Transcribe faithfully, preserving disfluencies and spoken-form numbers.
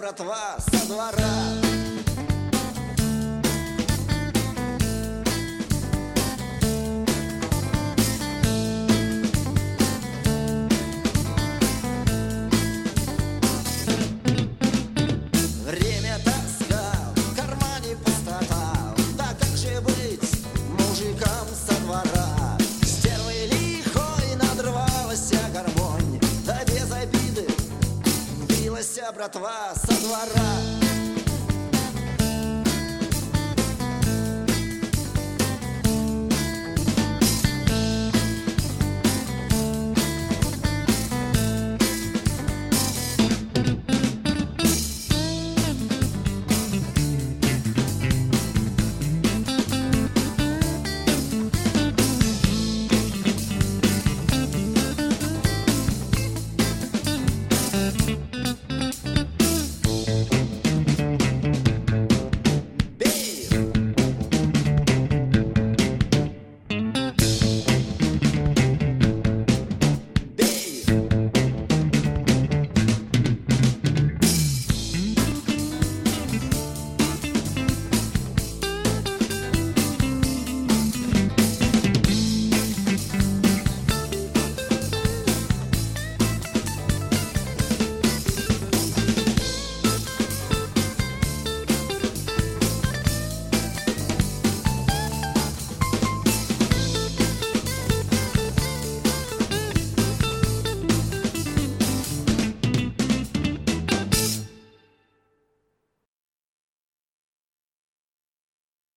братва, со двора. Время тоска, в кармане пустота. Да как же быть мужикам со двора? Стервой лихой надрывалась гармонь, да без обиды билась братва со двора.